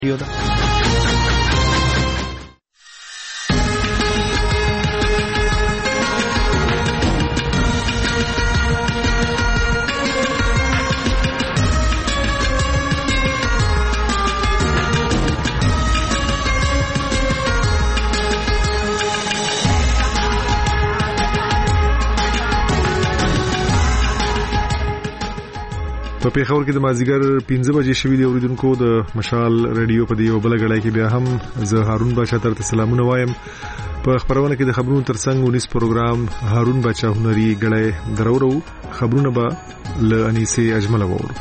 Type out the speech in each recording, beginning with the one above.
په پیښور کې د مازیګر 15 بجې شوې د اوریدونکو د مشال رادیو په دیو بل غړای کې بیا هم زه هارون بچا ترته سلامونه وایم. په خبرونه کې د خبرونو ترڅنګ ونیس پروګرام هارون بچا هنري غړای درورو خبرونه به ل انیسه اجمل وورو.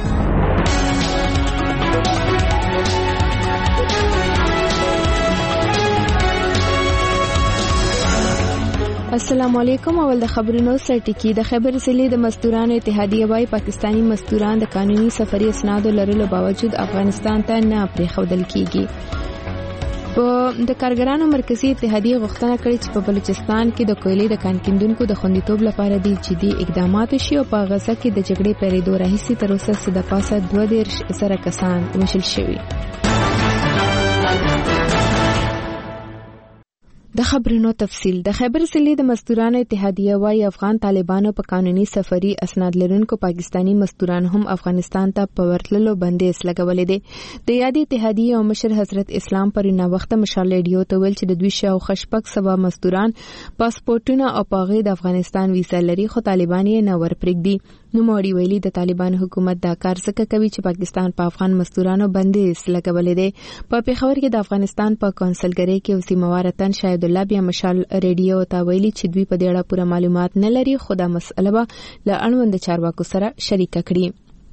السلام علیکم. اول د خبرونو سرټکی د خیبر ضلع د مزدورانو اتحادیه وايي پاکستانی مزدوران د قانوني سفري اسناد لرلو باوجود افغانستان ته نه پریښودل کیږي. په د کارګرانو مرکزی اتحادیه غوښتنه کړې چې په بلوچستان کې د کویلې د کان کیندونکو د خوندیتوب لپاره د جدي اقدامات وشي او په غزه کې د جګړې پیریدو راهیسې تر اوسه د پاسه 22 زره کسان وژل شوي. د خبرونو تفصیل. د خیبر ضلع د مزدورانو اتحادیه وايي افغان طالبانو په قانوني سفري اسناد لرونکو پاکستانی مزدوران هم افغانستان ته په ورتللو بندیز لګولې دي. د یادې اتحادیه او مشر حضرت اسلام پرونه وخت مشال رادیو ته ویل چې د دوی شاو خشپک سبا مزدوران پاسپورتونه او پاغې د افغانستان ویزا لري خو طالبان یې نه ورپرېږدي. نو موري ویلي د طالبان حکومت دا کار څنګه کوي چې پاکستان په افغان مزدورانو بندیز لګولې دي. په پیښور کې د افغانستان په کونسلګری کې وسیموارتن شاهد الله بیا مشال رادیو ته ویلي چې دوی په دې اړه پوره معلومات نه لري خو دا مسئله به له اړوند چارواکو سره شریک کړي.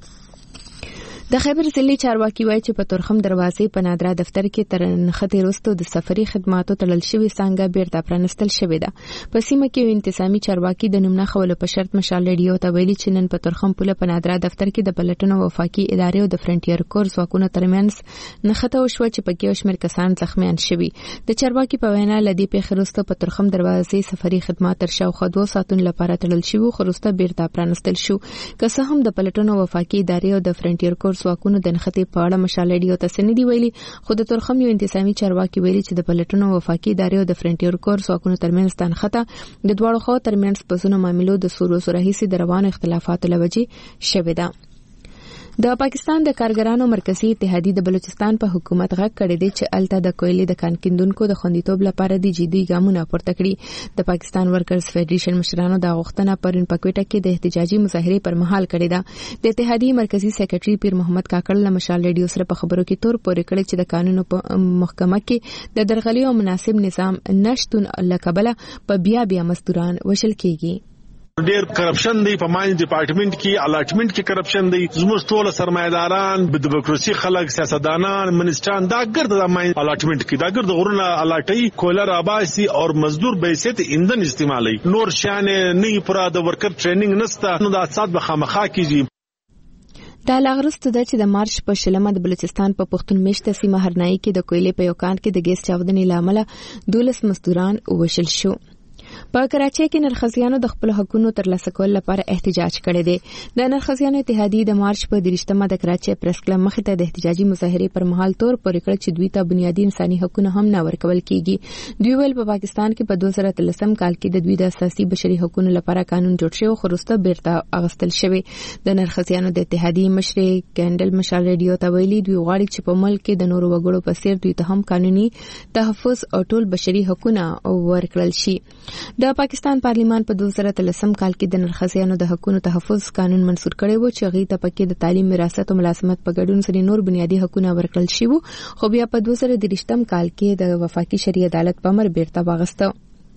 د خیبر ضلع چارواکي وایي چې په تورخم دروازې په نادرا دفتر کې تر نښتې وروسته د سفري خدماتو تړل شوې څنګه بیرته پرانستل شوې ده. په سیمه کې انتظامی چارواکي د نوم نه خولو په شرط مشال رادیو ته ویلي چې نن په تورخم پوله په نادرا دفتر کې د پلټنو وفاقي ادارې او د فرنټیر کورس ځواکونو ترمنځ نښته وشوه چې پکې شمېر کسان زخمیان شوي. د چارواکي په وینا لدی په خروسته په تورخم دروازې سفري خدمات تر شاوخوا 2 ساعتونو لپاره تړل شوی خو وروسته بیرته پرانستل شو. که څه هم د پلټنو وفاقي ادارې او د فرنټیر کورس ځواکونو د نښتې په اړه مشال رادیو ته سندي ویلي خو د تورخم یو انتظامی چارواکي ویلي چې د پلټنو وفاقي ادارې او د فرنټیر کورس ځواکونو ترمنځ نښته د دواړو خوا ترمنځ په ځینو معاملو د سورو راهیسې د روانو اختلافاتو لوجې شوې ده. د پاکستان د کارګرانو مرکزی اتحادیه د بلوچستان په حکومت غږ کړی دی چې الته د کویلې د کان کیندونکو د خوندیتوب لپاره د جدي ګامونه پورته کړي. د پاکستان ورکرز فدریشن مشرانو د غوښتنه پرون په کوټه کې د احتجاجي مظاهره پر مهال کړې ده. د اتحادیه مرکزی سیکریټري پیر محمد کاکړ له مشال رادیو سره په خبرو کې تور پورې کړی چې د قانون په محکمه کې د درغلي او مناسب نظام نشټون لکبله په بیا مزدوران وشل کېږي. ډیر کرپشن دی په ماین ډپارټمنټ کې الاټمنټ کې کرپشن دی زموږ ټول سرمایداران د بیوروکراسي خلک سیاستدانان منسټران دا ګرد د ماین الاټمنټ کې دا ګرد غرونه الاټي کولر اباسي او مزدور به سیت ایندن استعمالي نور شان نه پورا د ورکر ټریننګ نسته نو د اقتصاد بخامخا کیږي. دا لاغرسته ده چې د مارچ په شلمه د بلوچستان په پښتون میشته سیمه هرنای کې د کویلې په یو کان کې د ګیس چاودنې لامل 12 مزدوران وشل شو. په کراچۍ کې نرخزیانو د خپل حقونو ترلاسه کولو لپاره احتجاج کړی دی. د نرخزیانو اتحادیه د مارچ په 23مه د کراچۍ پریس کلب مخې ته د احتجاجي مظاهره پر مهال تور پورې کړ چې دوی ته بنیادی انساني حقوق هم نه ورکول کیږي. دوی ول په پاکستان کې په 2013 کال کې د دوی د اساسي بشري حقوقو لپاره قانون جوړ شوی خو وروسته بیرته اغستل شوی. د نرخزیانو د اتحادیه مشر کندل مشال رادیو ته ویلي دوی غواړي چې په ملک کې د نورو وګړو په څیر دوی ته هم قانوني تحفظ او ټول بشري حقوق ورکړل شي. د پاکستان پارلیمان په 2013 کال کې د نرخزیانو د حقوقو تحفظ قانون منسوخ کړی و چې غي ته پکې د تعلیم وراثت او ملازمت په ګډون سره نور بنیادی حقوق ورکړل شي خو بیا په 2023 کال کې د وفاقي شرعي عدالت په امر بیرته واغسته.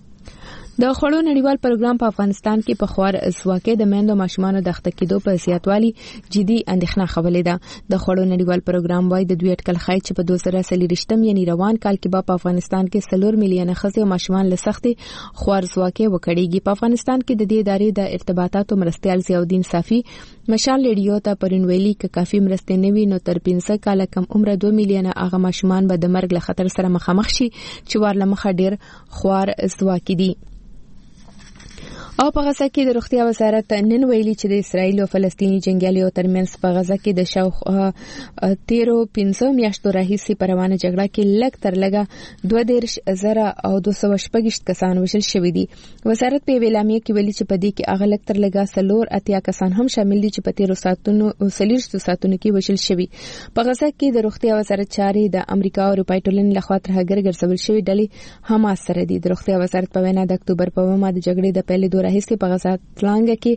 د خوړو نړیوال پروګرام په افغانستان کې په خوار ځواکې د میندو ماشومانو د اخته کېدو په زیاتوالي جدي اندېښنه خولې ده. د خوړو نړیوال پروګرام وايي د دوی اټکل خای چې په 2023 یعنی روان کال کې په افغانستان کې 4 میلیون ښځې او ماشومان له سختي خوار ځواکې وکړيږي. په افغانستان کې د دې ادارې د ارتباطاتو مرستيال ضیاءالدین صافي مشال رادیو ته پرون ویلي ک کافي مرستې نه وي نو تر 15 کال کم عمر 2 میلیون هغه ماشومان به د مرګ له خطر سره مخامخ شي چې ورله مخه ډیر خوار ځواکې دي. او په غزا کې د روغتیا وزارت نن ویلي چې د اسرایل او فلسطیني جنگیالیو ترمنځ په غزا کې د شاوخوا 13 میاشتو راهیسې په روانه جګړه کې لږ تر لږه 22,216 کسان وژل شوي دي. وزارت په اعلامیه کې ویلي چې په دې کې هغه لږ تر لږه 480 کسان هم شامل دي چې په 13 ساعتونو کې وژل شوي. په غزا کې د روغتیا وزارت چارې د امریکا او اروپای ټولنې لخوا تر هغه ګرځول شوې ډلې حماس سره دي. د روغتیا وزارت په وینا د اکتوبر په ومه د جګړې د پیلېدو راهیسې په غزا تلانګه کې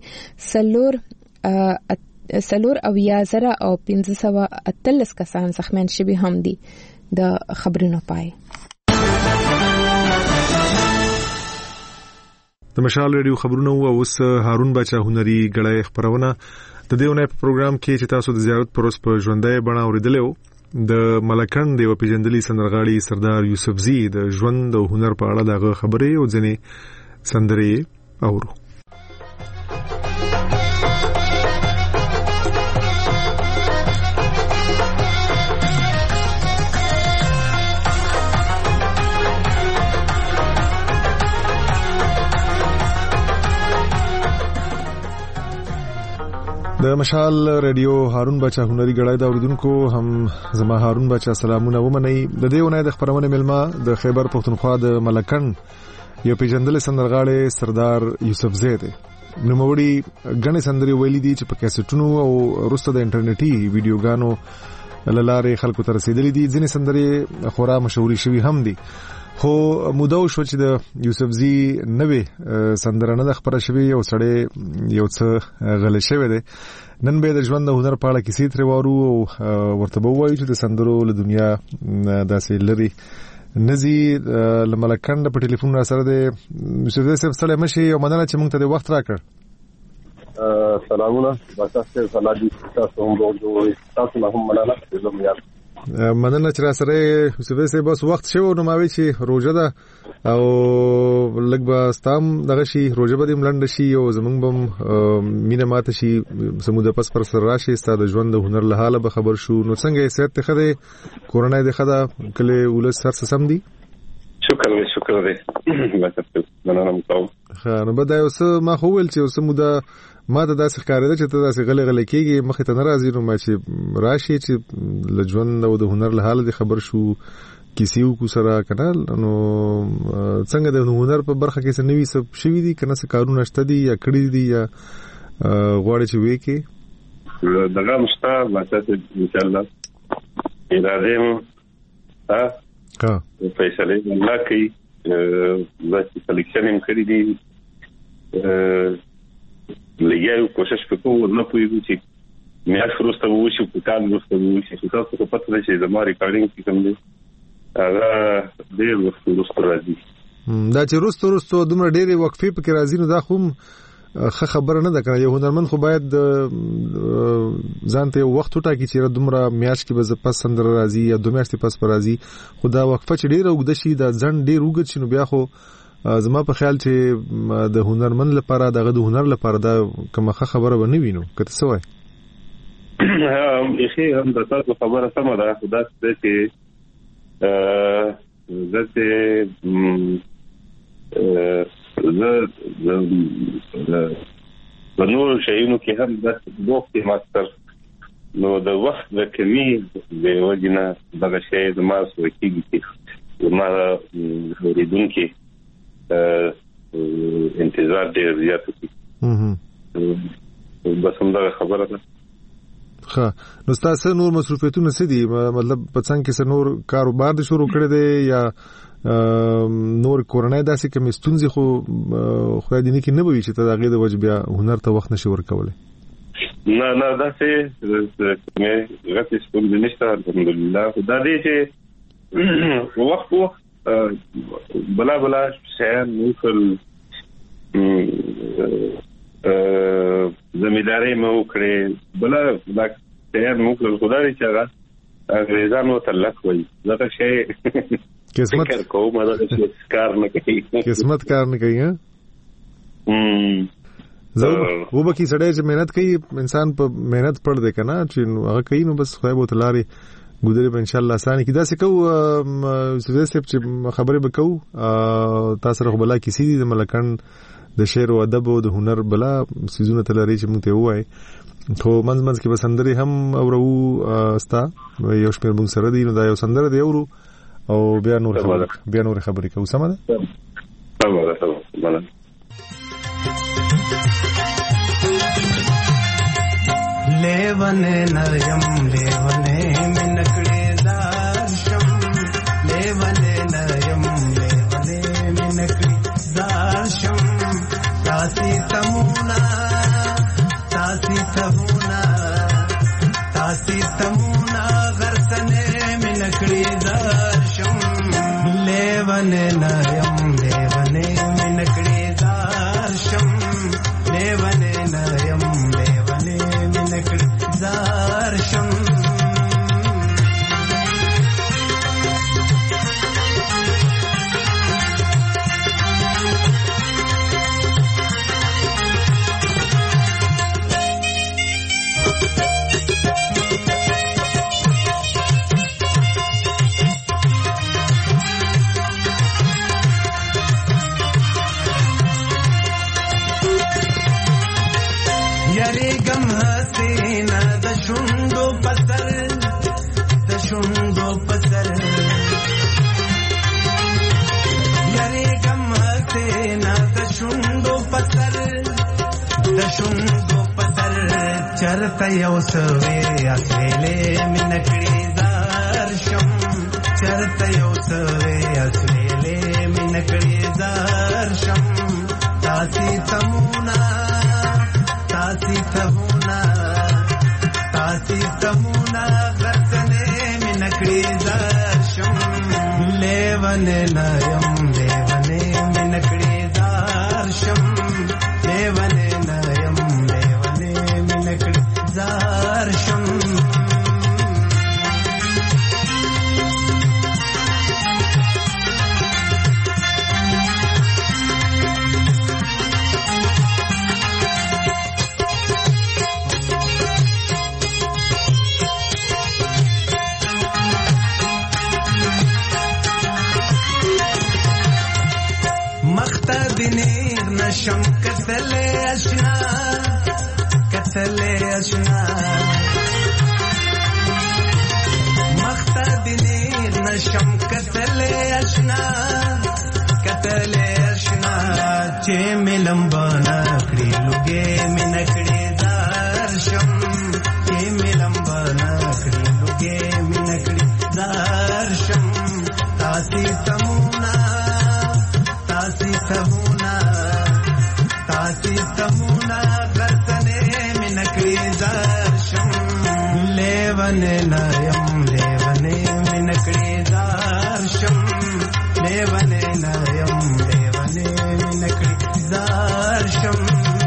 4,015 کسان زخمیان شوي هم دي. د خبرونو پای. د مشال ریډیو خبرونه او اوس هارون بچا هنري غړای خبرونه د دیونه په پروګرام کې چې تاسو د زیارت پروس په ژوندۍ بڼه اوریدلو د ملکند د پیژندلي سندرغاړي سردار یوسفزي د ژوند او هنر په اړه دغه خبرې او ځنې سندرې اورو. د مشال ریډیو هارون بچا هنري غړای دا اوریدونکو هم زما هارون بچا سلامونه ومني. د دیونه د خبرونه ملما د خیبر پښتونخوا د ملکن یو پیژندل سندرغاړي سردار یوسفزي دی. نو موري غنې سندري ویلي دي چې په کیسټونو او وروسته د انټرنیټي ویډیوګانو لاره خلکو ته رسیدلې دي. ځینې سندري خورا مشهوري شوي هم دي. خو مودو شو چې د یوسفزي نوې سندرنه د خبره شوی او سړی یو څه غل شوی دی. نن به د ژوند د هنر په اړه کیسې تر وارو او ورته وایو چې د سندرو له دنیا داسې لري نزي لملکند په ټلیفون را سره د یوسفزي صاحب سره مشي او مننه چې موږ ته د وخت راکړ. سلامونه تاسو ته سلام تاسو هم وګورئ تاسو هم مننه مننه چې را سره یوسفزي صاحب بس وخت شو نو ما وی چې روزه ده او لږ به ستام دغه شي روزه به ملند شي او زمونږ بم مینه ماته شي سموده پس پر سر راشي ستاسو ژوند د هنر له حاله به خبر شو. نو څنګه یې صحت ته خده کورونا دې خده کله ولس سر سم دي؟ شکر دې مننه کوم. نو بده اوس ما خو ول چې اوس موده ما ته داسې ښکارېده چې ته داسې غلې کېږي مخې ته ناراضي نو ما چې راشي چې لژوند او د هنر له حاله دې خبر شو کیسیو کو سره کنال. نو څنګه د هنر په برخه کې څه نوي څه شوي دي کنه څه کارونه شته دي یا کړی دي یا غواړي چې وې کې دغه مستا ماته ان شاء الله اراده ها فیصله الله کوي چې سلیکشن هم کړی دي لګیاو کوشش وکړو نه پوهیږو چې میاش وروسته وشي په کال وروسته وشي چې تاسو په پته شي زموږ ریکارډینګ کې کوم دی هغه ډېر وروسته راځي. دا چې وروسته دومره ډېرې وقفې پکې راځي نو دا خو خبره نه ده کنه. یو هنرمند خو باید ځان ته وخت وټاکي چې دومره میاش کې به پس سندر راځي یا 2 میاشتې پس پر راځي. خو دا وقفه چې ډېر اوږده شي دا ځن ډېر اوږد شي نو بیا خو زما په خیال چې د هنرمند لپاره دغه د هنر لپاره دا کومه خبره به نه وینو کته سوای. یخي هم د تاسو خبره سم ده خدا چې زته د نور شیونو کې هم د وخت ماستر نو د وخت د کمی د وجنه دغه شی د ماس وکیږي چې ما ورېدونکو انتظار ډېر زیات دي. بس هم دا خبره ده. ښه نو تاسو نور مصروفیتونه څه دي مطلب په څنګه کې نور کاروبار د شروع کړی دی یا نور کورونا داسې کوم ستونزې خو خدای دې نه کې نه وي چې ته هغه د وجه بیا هنر ته وخت نشي ورکولای؟ نه داسې مې غوښتل ستونزې نشته الحمدلله. دا دې چې وخت بلا شیان موکل زمینداری مو کړې بلا شیان موکل خدای چې هغه انګريزانو تلک وای دا شی قسمت کوم دا کار نه کوي قسمت کار نه کوي. زه وبکی سړی چې مهنت کوي انسان په مهنت پړ دی کنه چې هغه کوي نو بس خدای به تعالی ګذرې به ان شاء الله اسانه کې دا څه کو زه چې خبرې وکاو تاسو سره بلا کیسې دي د ملکن د شعر او ادب او د هنر بلا سيزونه تلري چې موږ ته وایي خو منځ کې بسندري هم اورو استا یو شمیر موږ سره دی نو دا یو سندره دی اورو او بیا نور خبرې کوو سم ده लेवने नयम लेवने मिनकड़े दार्शम लेवने नयम लेवने मिनकड़े दार्शम तासी तमुना गरसने मिनकड़े दार्शम लेवने नयम लेवने मिनकड़े दार्शम लेवने नयम लेवने मिनकड़े दार्शम यरे गम हसीना दशुंदो पसर यरे गम हसीना दशुंदो पसर चरत योसवे असले मिनकड़ी दार्शम चरत योसवे असले मिनकड़ी दार्शम तासी तमुना गरसने मिनकड़ी दार्शम लेवने नयम लेवने मिनकड़ी दार्शम लेवने नयम लेवने मिनकड़ी दार्शम नशम कतले अशना मख्ता दिनीर नशम कतले अशना चे मिलंबना कड़ी लुगे मिनकड़ी दार्शम चे मिलंबना कड़ी लुगे मिनकड़ी दार्शम तासी तमुना गरसने मिनकड़ी दार्शम लेवने नयम लेवने मिनकड़ी दार्शम लेवने नयम लेवने मिनकड़ी दार्शम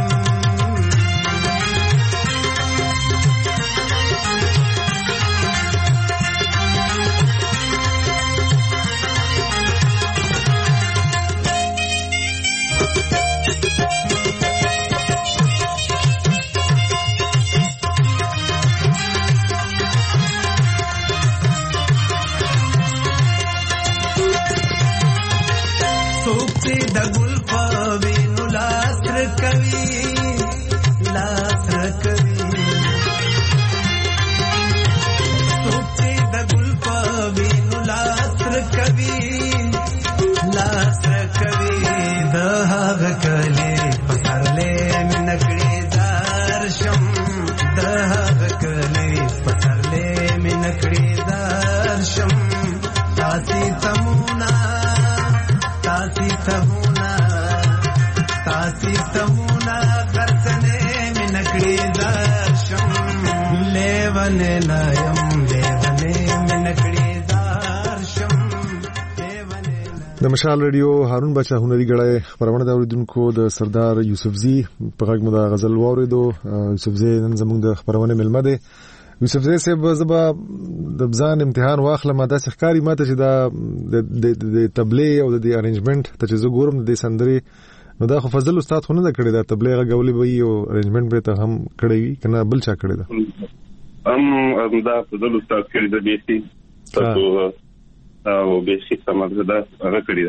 د مشال رادیو هارون بچا هنري غړای خبرونه د اوریدونکو د سردار یوسفزي په غږ مو د غزل واوریدو. یوسفزي نن زموږ د خبرونه ملمه ده. یوسفزي صاحب زبا د ځان امتحان واخله ماده ښکاری ماته چې دا د تبلیغ او د ارینجمنت ته چې زه ګورم د سندري نو دا خو فضل استاد خو نه کړی دا تبلیغ غولې وي او ارینجمنت به ته هم کړی کنه بل چا کړی دا دا فضل استاد کړی دا بیسي او بیسي سمجه دا هغه کړی دا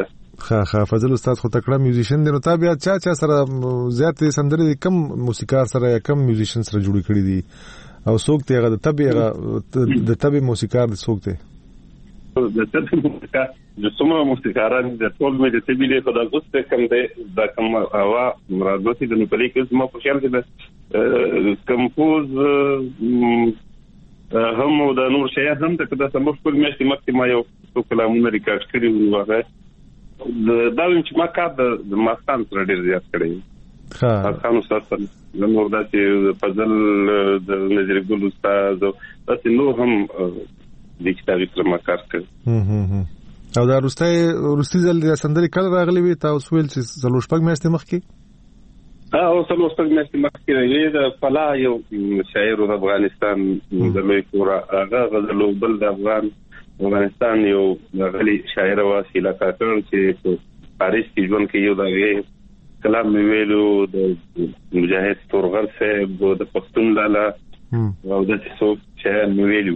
ها فضل استاد خو تکړه میوزیشن دی. نو تا بیا چا سره زیات سندري کم موسیقار سره یا کم میوزیشن سره جوړی کړی دي او څوک ته هغه د تبي موسیقار د څوک ته د تبي موسیقار د څومره موسیقاران د ټول مې د تبي له خدای غوسته کم دی دا کوم هوا مرادوتی د نپلې کې ما په خیال کې د کمپوز هم او د نور شیا هم ته د سمو خپل میاشتې مخکې ما یو څو کلامونه ریکارډ کړی وو هغه دا چې ما کار د ماستان سره ډیر زیات کړی ها خانو سره د نور داسې فضل د نظر ګل استاد داسې نور هم د کتابي سره ما کار کړی. او دا روستي ځل د سندري کله راغلی وي تاسو ویل چې څلور شپږ میاشتې مخکې او څلور شپږ میاشتې مخکې راغلی د فلا یو شاعر د افغانستان د لوی کورا هغه غزل بل د افغانستان یو غلي شاعر واسیله کاکر چې پاریس کې ژوند کوي یو دغه کلام ویلو د مجاهد تورغر صاحب د پښتون لاله او د څو چې ویلو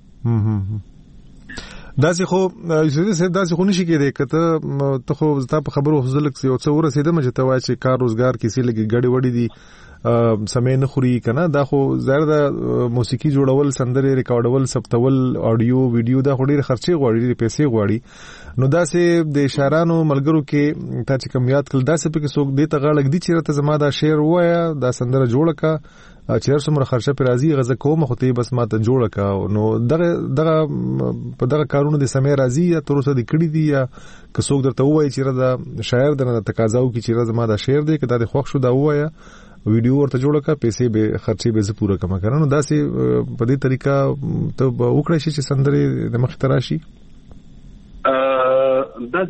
داسې خو داسې خو نشي کېدای کته ته خو تا په خبرو حوصله یو څو ورسېدم چې ته وایې چې کار روزګار کیسې لګي ګډي وډي دي سمې نه خوري کنه دا خو ظاهر دا موسیقي جوړول سندري ریکارډول ثبتول اډیو ویډیو دا خوري خرچي غواړي پیسې غواړي. نو دا سه د اشارانو ملګرو کې تا چې کم یاد کړل دا سه په کې څوک دې ته غاړه دي چې ته زما دا شعر وایا دا سندره جوړه کا چې څومره خرچه پر راضي غزه کوم خو ته بس ماته جوړه کا. نو دغه په دغه کارونه د سمې راضي یا تر اوسه د کړي دي یا که څوک درته وایي چې دا شاعر د تقاضاو کې چې زما دا شعر دی کدا د خوښ شو دا وایا ویډیو ورته جوړه کا پیسې به خرچې به زه پوره کما کړم. نو دا سه په دې طریقه ته وکړې چې سندري د مخ تراشي دا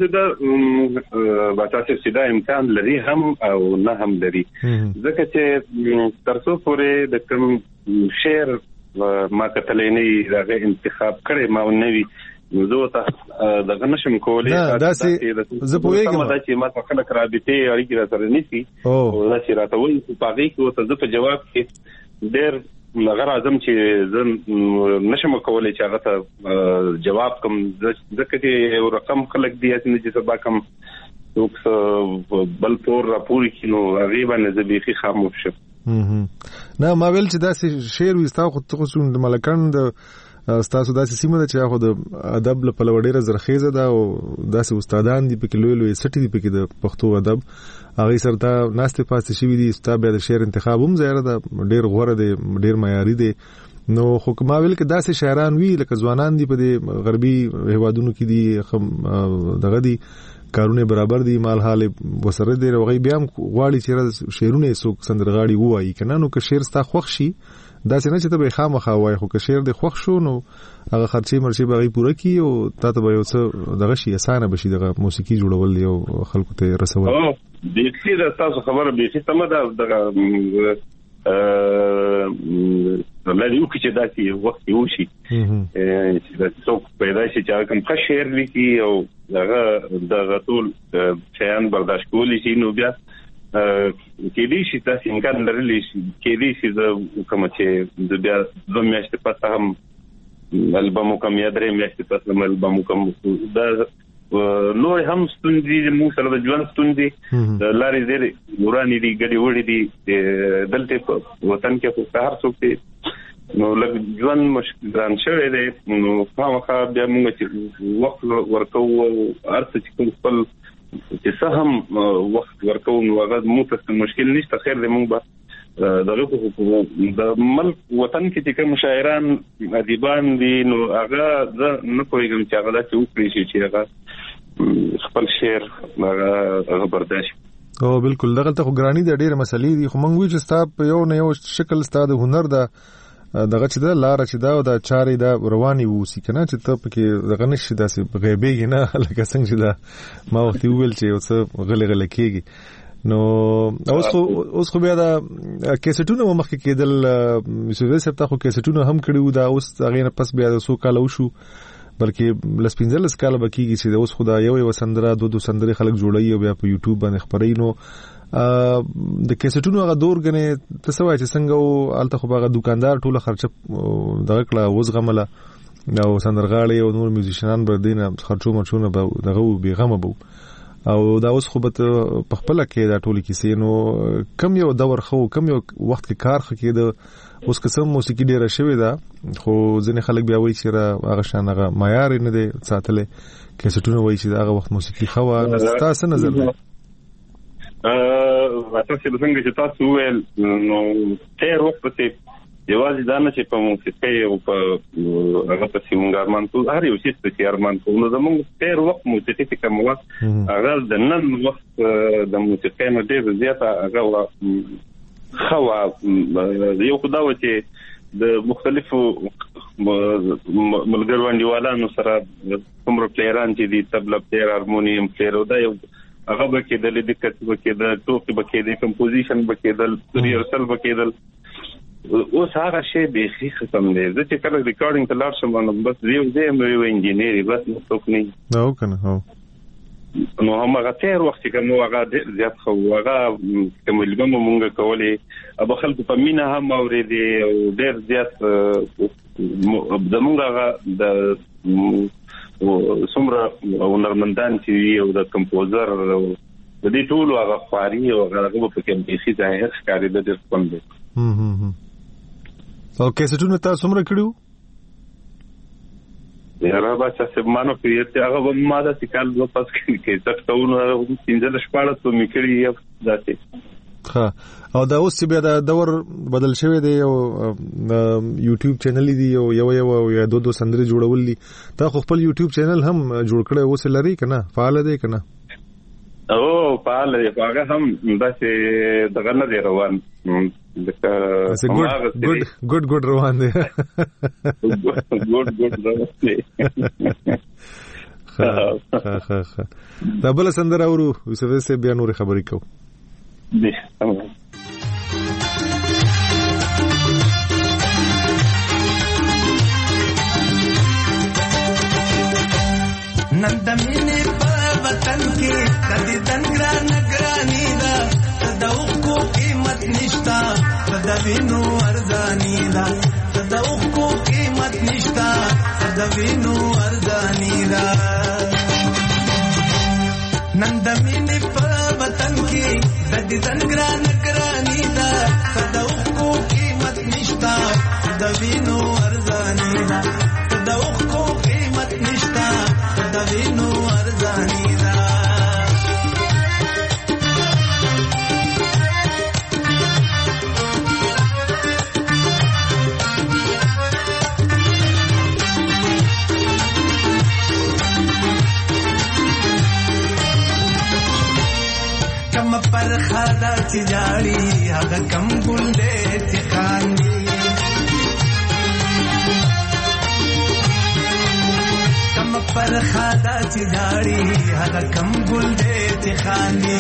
چې دا امکان لري هم او نه هم لري ځکه چې ترڅو پورې د کوم شعر ما کتلې نه راغی انتخاب کړي ما نوې زه ته دغه نشم کولای دا چې زه پوهیږم دا چې ما ته خلک رابطه اړیکې سره نشي او دا چې راته وایي په هغه کې ته په جواب کې ډېر لغړ اعظم چې زه نشم کولای چې هغه ته جواب کوم ځکه چې یو رقم خلک دی چې سبا کوم څوک بل پور راپوري کینو هغه باندې زه به خاموش شم. نه ما ویل چې دا شعر وستاو خو څه د ملکان د تاسو داسې سیمه ده چې هغه د ادب په لوړ زرخیزه ده او داسې استادان دي په کې لوی لوی سټي دي په کې د پښتو ادب هغه سره ناشته پاتې شوی دي استاد به د شعر انتخاب هم زیاده ده ډیر غوړه دي ډیر معیاري دي. نو خو ما ویل کې داسې شاعران وی لکه ځوانان دي په دې غربي هوادونو کې دي دغه دي کارونه برابر دي مال حال وسره دي او غي بیا غواړي چې شعرونه څوک سندرغاړي وایي کنه. نو که شعر ستا خوښ شي دا څنګه چې ته به خامخا وای خو که شعر د خوښ شو نو هغه خرچي مرشي به پوره کی او تاسو به یو څه دغه شي اسانه بشي دغه موسیقي جوړول دی او خلکو ته رسول. د دې تاسو خبره به چې تمه دغه لري او چې داسې وخت یو شي چې څوک پیدا شي چې کوم ښه شعر لیکي او دغه ټول شیان برداشت کولی شي نو بیا کې دې شي تاسو امکان لرلی شي کې دې شي د کوم چې د بیا د میاشتې پته هم البوم کوم یا درې میاشتې پته هم البوم کوم دا نور هم ستوندې مو سره د ژوند ستوندې د لارې زیرې ورانی دي ګډي وړي دي دلته په وطن کې په هر څوک دي نو لږ ژوند مشکلان شوی دی نو خامخا بیا موږ چې وخت ورکو ارڅ چې خپل چې څه هم وخت ورکو نو هغه مو ته مشکل نشته خیر دې موږ به دغه د ملک وطن کې چې کوم شاعران ادیبان دي نو هغه زه نه کوم چې هغه داسې وکړي شي چې هغه خپل شعر هغه برداشت او بالکل دغه ته ګرانی د ډېر مسلې دي خو موږ وی چې ستاسو یو نه یو شکل ستاسو هنر ده دغه چې دا لار چې دا او دا چاري دا رواني ووسی کنه چې ته پکې دغه نشي داسې غیبي نه لکه څنګه چې دا ما وختي ویل چې اوس غلې کېږي. نو اوس خو بیا دا کیسټونه مخکې کېدل مسوي سپتا خو کیسټونه هم کړیو دا اوس هغه نه پس بیا سو کال وشو بلکې لسپینځل سکاله بکیږي چې اوس خدای یو سندره دو سندره خلک جوړي او بیا په یوټیوب باندې خبري نو د کیسټونو هغه دور غنه تسوي چې څنګه او الته خو هغه دکاندار ټوله خرچه دغه کړه وزغمله او سندرغاړي او نور میوزیشنان بر دینه خرچو مرچونه به دغه بیغمه بو او دا اوس خو به په خپل کې دا ټولي کیسې نو کم یو دور خو کم یو وخت کې کار خکې د اوس قسم موسیقي ډیره شوې ده خو ځینې خلک بیا وایي چې هغه شان هغه معیار نه دی ساتلې کیسټونه وایي چې هغه وخت موسیقي خو تاسو نظر دی تاسو څنګه چې تاسو ویل نو تیر وخت په یوازې دا نه چې په موسیقي او په هغه په سیمونګ ارمان ټول هر یو څه چې ارمان ټول نو زموږ تیر وخت موسیقي چې کوم وخت هغه د نن وخت د موسیقي نه ډېر زیاته هغه خوا یو خدای و چې د مختلفو ملګرو انډیوالانو سره کومره پلیران چې دي تبله پلیر هارمونیم پلیر او دا یو هغه به کېدل د کتب کېدل ټوکی به کېدل کمپوزیشن به کېدل ریهرسل به کېدل اوس هغه شی به ختم دی زه چې کله ریکارډینګ ته لاړ شم نو بس یو مې انجینیر بس نو څوک نه نو کنه نو هغه تیر وخت کې نو هغه ډېر زیات خو هغه کوم البوم مونږ کولې ابو خلکو په مینا هم اورېدي او ډېر زیات زمونږ هغه د څومره هنرمندان چې او د کمپوزر د دې ټول هغه خاري او هغه په کې به شي ظاهر ښکاري د ډېر خوند دی او کیسټونه تاسو څومره کړیو یاره بچا سمانو پیته هغه ماده چې کال و پس کې کیسټ کوونه څنګه شپاړه ته میکړی یو ذاته ها او دا اوس بیا د دور بدل شوی دی او یوټیوب چینل دی او یو یا دو سندري جوړول دي تا خپل یوټیوب چینل هم جوړ کړی اوس لري کنه فعال دی کنه او فعال دی هغه هم داسې دغه نه دی روان ګډ روان دی ګډ روان دی دا بل سندره اورو یوسف سے بیا نور خبرې کو دي نندمینه په وطن کې کدي دنګران نگرانی دا تدوکو قیمت نشتا تدوینو ارزانی دا تدوکو قیمت نشتا تدوینو ارزانی دا نندمینه په وطن کې کدي دنګران نگرانی دا تدوکو قیمت نشتا تدوینو ارزانی دا تدوکو قیمت نشتا تدوینو ارزانی دا کم پر خدا چی جاڑی هغه کم ګل دې چې خاندي کم پر خدا چی جاڑی هغه کم ګل دې چې خاندي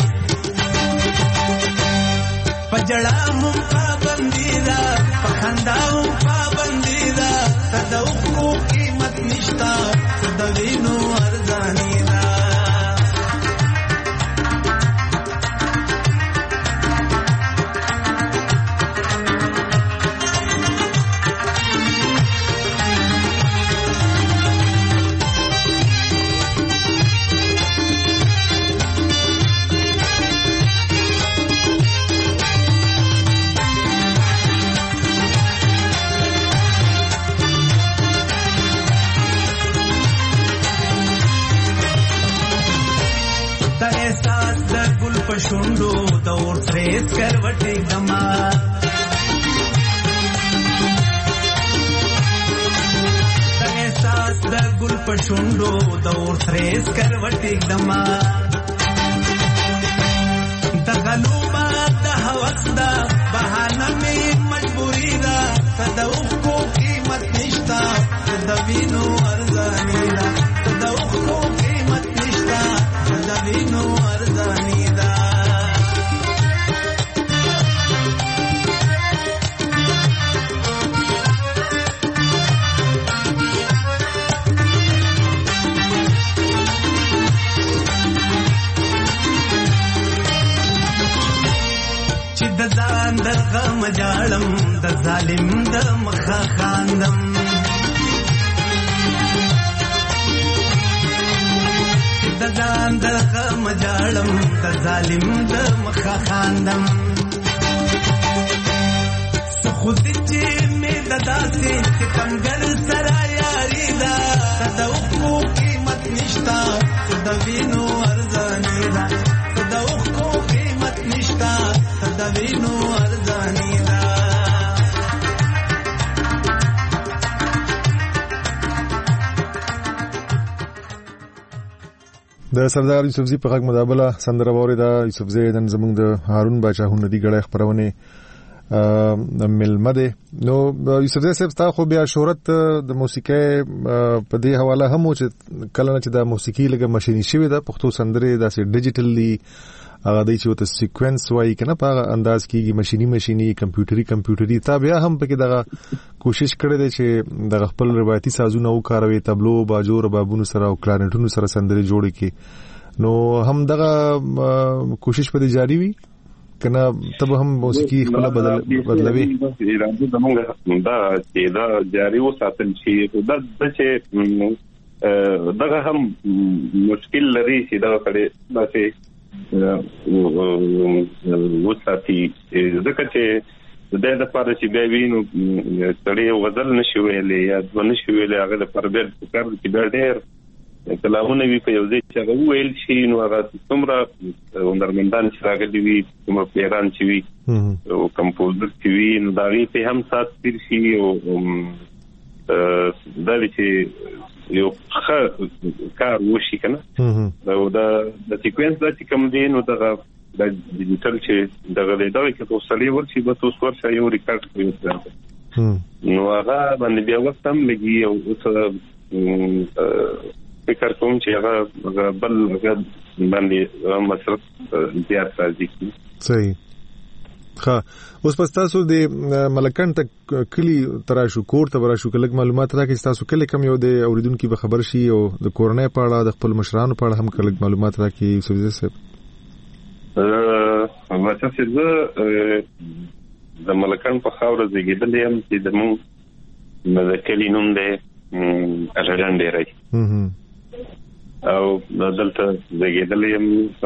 پجړا مو پابندی دا پخندا مو پابندی دا تدوکو قیمت نشتا تدوینو ارزانی دا پښوندو د اور تریس کروټي دما احساس د ګل پښوندو د اور تریس کروټي دما د غلوبا د هوس دا بهانه می مجبوری دا تدوکو قیمت نشتا تدوینو ارزانی دا تدوکو قیمت نشتا تدوینو ارزانی دا ځان د غم جاړم د ظالم د مخه خاندم د ځان د غم جاړم د ظالم د مخه خاندم خود چې مې د داسې ستمګر سره یاري ده د اوښکو قیمت نشته خو د وینو ارزاني ده د اوښکو قیمت نشته د وینو ارزاني ده د سردار یوسفزي په غږ مدابله سندره واورېده. یوسفزي نن زموږ د هارون باچا هنري غړی خبرونه ملمه ده. نو یوسفزي صاحب تاسو خو بیا شهرت د موسیقۍ په دې حواله هم چې کله چې د موسیقۍ لګه ماشيني شوی ده پښتو سندره داسې ډیجیټلی هغه دی چې وته سیکوینس وایي کنه په انداز کې ماشيني کمپیوټري تا بیا هم پکې دغه کوشش کړی دی چې د خپل روایتي سازونه وکاروي تبلو باجور بابونو سره او کلارنټونو سره سندري جوړ کړي. نو هم دغه کوشش په دې جاری وي کنه تب هم موسیقي خپل بدلوي دا چې دا جاری وساتل شي دا چې دغه هم مشکل لري چې دا کړي داسې وساتي ځکه چې د دې لپاره چې بیا وینو تړي غزل نشي ویلې یا د نشي ویلې هغه د پربر کار چې ډېر کلامونه وی په یو ځای چې هغه ویل شي نو هغه څومره هنرمندان چې راغلي وي کوم پیران چې وي او کمپوزر چې وي نو دا وی په هم سات تیر شي او دا چې یو کار وشي کنه دا د سیکوینس د کوم دی نو دا د ډیجیټل چې دغه د دوی کې توصلې ورشي به تاسو ورشي یو ریکارډ کوي نو هغه باندې بیا وخت هم لګي او فکر کوم چې هغه بل باندې مصرف زیات راځي. صحیح. ها اوس پس تاسو د ملکان ته کلی تراشو کور ته وراشو کله معلومات راکې تاسو کله کم یو د اوریدونکو به خبر شي او د کورنۍ په اړه د خپل مشرانو په اړه هم کله معلومات راکې یوسفزي صاحب چې د ملکان په خاور زیږیدل یم چې د مو د کلی نوم دی الهدان ډیری او دلته زیږیدل یم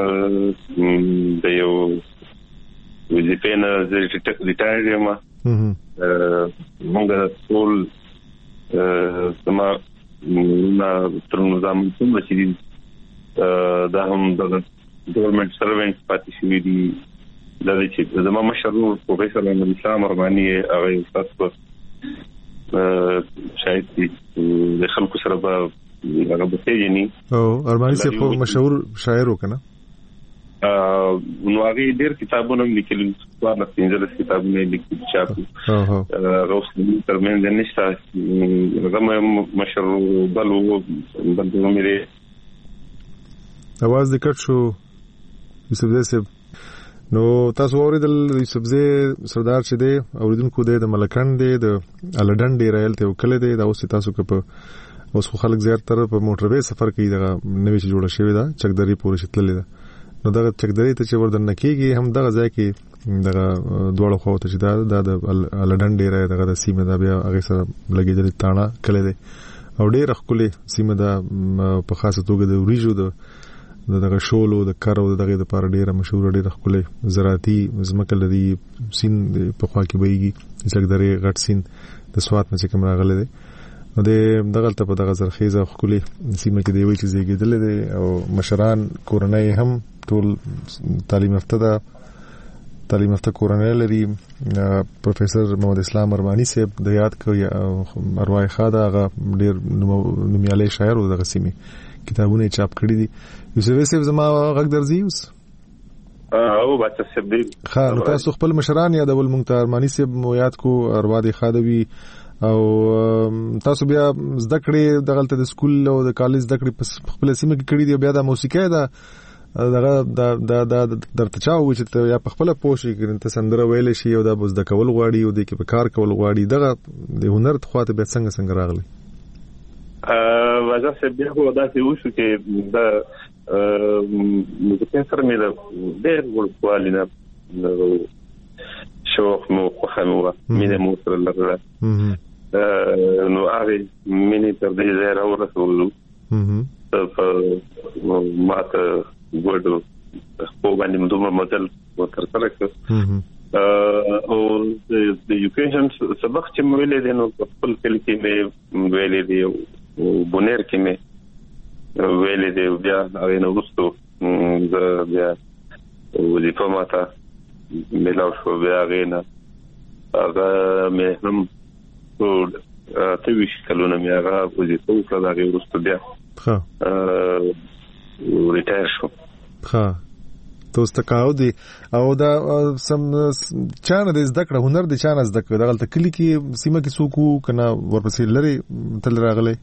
د یو وظیفه نه ریټایر یم موږ ټول سما تر نظام چې دا هم د ګورنمنت سروینټ پاتې شوی دي دا چې زما مشرور پروفیسور اسلام ارمانی هغه تاسو شاید د خلکو سره به هغه به یې او ارمانی صاحب مشهور شاعر وکنه نو هغه ډېر کتابونه لیکل څوار پنځه کتابونه لیکل چاپ غوښتل ترمن د نشته هغه مشهور بلو مې اواز د کټ شو یوسفزي صاحب. نو تاسو اوریدل یوسفزي سردار چې دی اوریدونکو د ملکان دی د الډن دی رایل ته وکړه دی دا اوس تاسو په اوس خو خلک زیات تر په موټر وې سفر کوي دا نوې چې جوړه شوې ده چکدري پورې شتللې ده نو دا چکدري ته چې وردن کېږي هم دغه ځای کې دغه دوړو خو ته چې دا د الډن دی رای دغه د سیمه دا بیا هغه سره لګیدل تاڼه کله دی او ډېر خپل سیمه دا په خاصه توګه د وریجو دغه شولو د کارو دغه د پاره ډیره مشهور ډیره خپل زراعتي زمکه لري سین په خوا کې بهيږي چې درې غټ سین د سوات نه کوم راغله دي نو دغه ته په دغه زرخیزه خپل سیمه کې دی وی چې زیږیدل دي او مشران کورنۍ هم ټول تعلیم یافته کورنۍ لري. پروفیسور محمد اسلام ارمانی صاحب د یاد کوي ارواح خاده هغه ډیر نومیاله شاعر او دغه سیمه کتابونه چاپ کړی دي. یوسفزي صاحب زما غږ درځي اوس او بچا صاحب دی ها نو تاسو خپل مشران یادول مونږ ته ارمانی صاحب مو یاد کو اروا دي خادوي او تاسو بیا زده کړې دغلته د سکول او د کالج زده کړې په خپل سیمه کې کړې دي بیا د موسیقۍ دغه درته چاوي چې یا په خپل پوښي کړي ته سندره ویل شي او دا بوز د کول غواړي او د کې په کار کول غواړي دغه د هنر خواته به څنګه راغلي وجه سبب هو دا چې وشو چې دا موسیقي سره مې ډېر ورکوالینه شوق مو خوښنه مې مو سره لرله نو هغه مې تر دې زه راورسولو ماته ګوډو په باندې دومره مدل وتر سره کړ او د ایجوکیشن سبق چې ویلې دي نو خپل کلی کې مې ویلې دي او بونیر کې مې ویلې دي بیا هغه نو وروسته بیا وظیفه ماته ملاو شو بیا غینا هغه مې هم ټول تویش کلونه مې هغه وظیفه وکړه دا غي وروسته بیا ریټایر شو توسته کاو دي او دا سم چانه د زده کړه هنر د چانه زده کړه دغه کلی کې سیمه کې سوکو کنه ورپسې لري تل راغله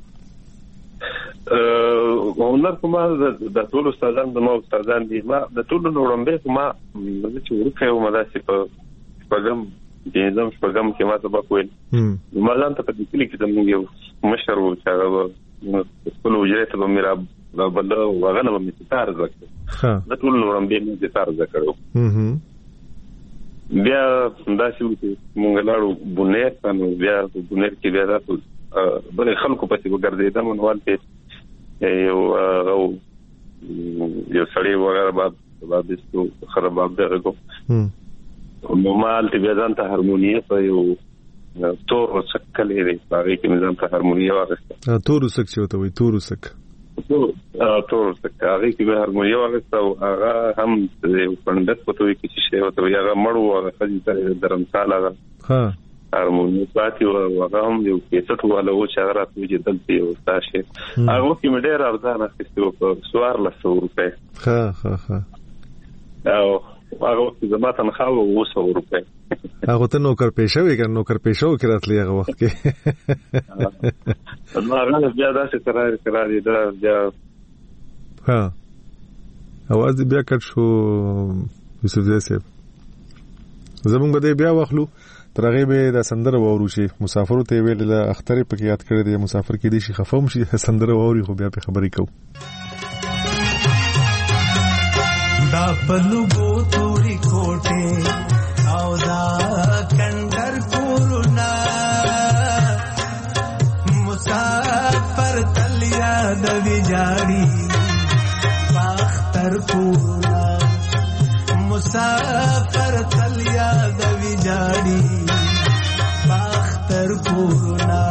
هنر کومه د ټول استادان د مو استادان دي ما د ټول نورمبه ما چې ورکه یو مداسې په پرګم دینم پرګم کې ما سبق ویل ما ځان ته په دې کې د موږ یو مشر و چې هغه خپل وجرته به میرا بل وغنه به ستار زکه د ټول نورمبه مې ستار زکړو بیا داسې موږ لاړو بونیر نو بیا بونیر کې بیا تاسو بل خلکو پسې وګرځیدم نو والته یو سړی وغیرہ بعد دستو خراب دغه نو مال ته بیا ځان ته هارمونیه په یو تور شکل لري هغه کې ځان ته هارمونیه واغسته تور شک چې وته وي تور شک هغه کې به هارمونیه واغسته او هغه هم پندت پته وي چې شی وته هغه مړو هغه خځې ته درمسال هغه هارمونیه پاتې هغه هم یو کیسټ والا و چې هغه راځي چې دلته یو تاسو هغه کې مې ډېر ارزانه اخیستو په 1400 روپے او هغه وخت زما تنخواه 200 روپے هغه ته نوکر پیشه وی کنه نوکر پیشه وکړتلی هغه وخت کې نو هغه بیا داسې قرار دی دا بیا اواز بیا کټ شو یوسف زیسف زمونږ به بیا واخلو ترغه به د سندره وورو شي مسافر ته ویل له اختر په یاد کړی دی مسافر کې دي شي خفوم شي سندره ووري خو بیا په خبرې کو دا پلوګو توري کوټه او دا کندر کورونا مسافر تلیا د ویجاړي باختر کورونا مسافر تلیا د ویجاړي باختر کورونا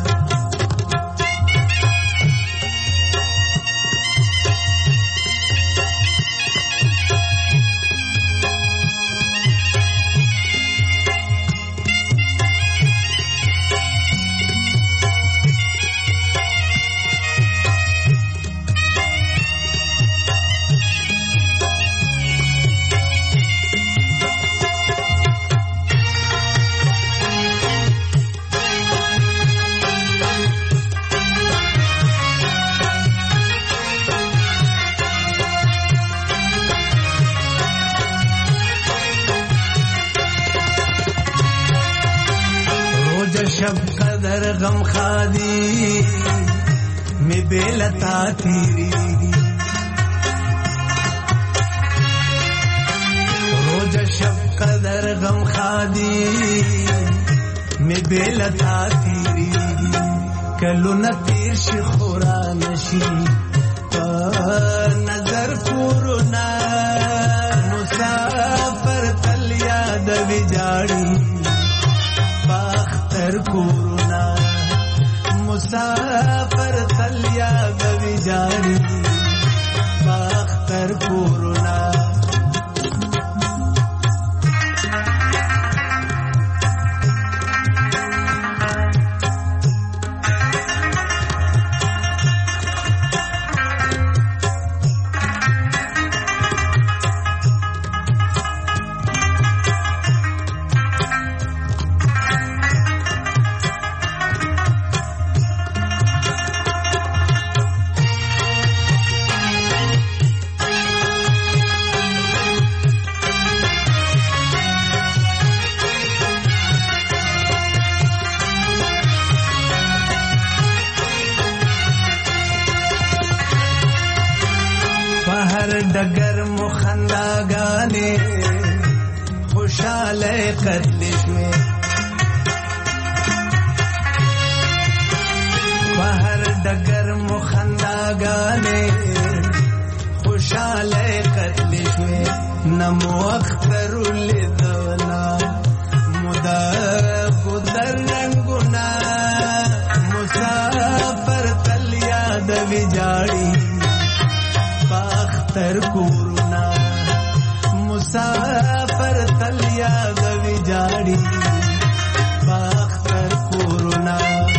شب قدر غم خادی میں بیلتا تیری روز شب قدر غم خادی میں بیلتا تیری کلو نہ تیر شی خورا نشی نظر پورنا مسافر تلیا دوی جاڑی باختر کورونا مسافر تلیا دوی جاڑی باختر کورونا डगर मुखंदा गाने खुशाल कदलिश में बाहर डगर मुखंदा गाने خوشاله قتل شوي نمو اختر لذنا مدب درنگنا مسافر تل یاد وجاړي باختر کورونا مسافر تل یاد وجاړي باختر کورونا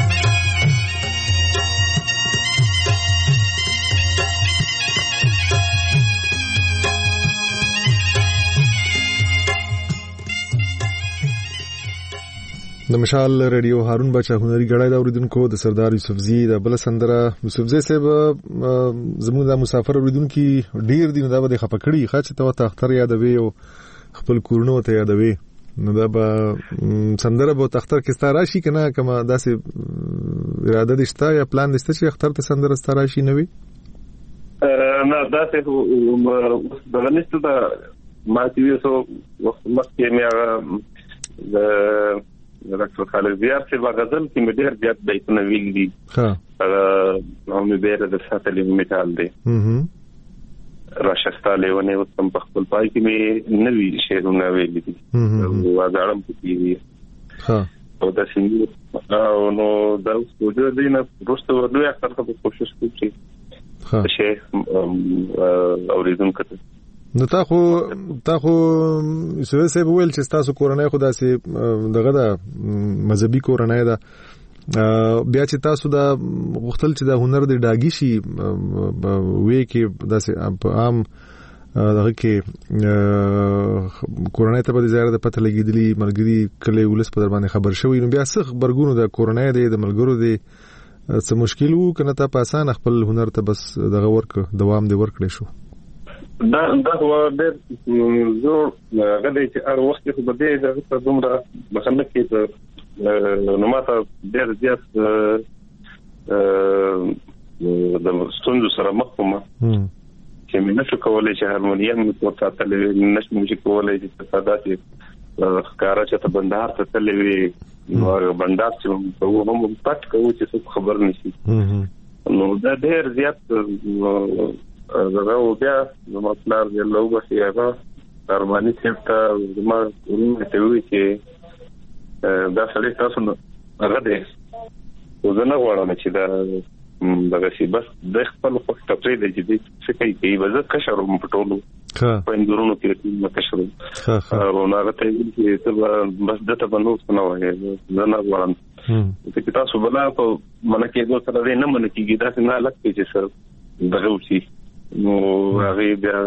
د مشال ریډیو هارون بچا هنري غړای دا اوریدونکو د سردار یوسفزي د بل سندره یوسفزي صاحب زموږ د مسافر اوریدونکو ډیر دین دا به خپکړی خاصه ته تختر یادوي او خپل کورونو ته یادوي نو دا به سندره به تختر کې ستاره شي کنه کما داسې اراده دشته یا پلان دشته چې اختر ته سندره ستاره شي نوي نه داسې بلنسته دا ما چې وسو مخکې مې ډاکټر خالد زیار چې غزل کې مې ډېر زیات بیتونه ویل دي ها نو مې بیره د ساتلې میټال دی راشستاله ونه وتم په خپل پای کې مې نوې شعرونه ویل دي او غاړم کې ها او دا څنګه نو دا څه دې نه پروسته ورته اکثر ته کوشش کوي ها شي اوریدونکو نو تا خو سوي ویل چې تاسو کورنۍ خو داسې دغه د مذهبي کورنۍ ده بیا چې تاسو دا غوښتل چې دا هنر د ډاګي شي وې کې داسې عام دغه کې کورنۍ ته به زیاده پته لګیدلی ملګری کله ولس په در باندې خبر شوی نو بیا څه خبرګونو د کورنۍ د ملګرو د څه مشکل وو کنه ته په اسانه خپل هنر ته بس دغه ورک دوام دی ورکړې شو دا هو ډېر زور غږی چې هر وخت په دې ځای ته دومره بخنه کې نو ماته ډېر زیات د ستونزو سره مخ کوم چې مې نشو کولای چې هارمونیم په ساتلې نشم کولای چې صداتي ښکارا چې ته بندار ته تلوي نو بندار چې هم پټ کوو چې څه خبر نشي نو دا ډېر زیات زه بیا نو مطلب یې لوګه سیاغه ارمانی څخه ما ته وی چې دا سړی تاسو نه هغه دې وزنه غواړم چې دا دغه شی بس د خپل وخت تفریح دی چې څه کوي به زه کشرم په ټولو په اندورونو کې کشرم او هغه ته چې بس دته بنو څنګه وایي زه نه غواړم چې تاسو بلا په منکه دوه سره نه منکه دا څنګه لکه چې سر دغه وسی نو هغه بیا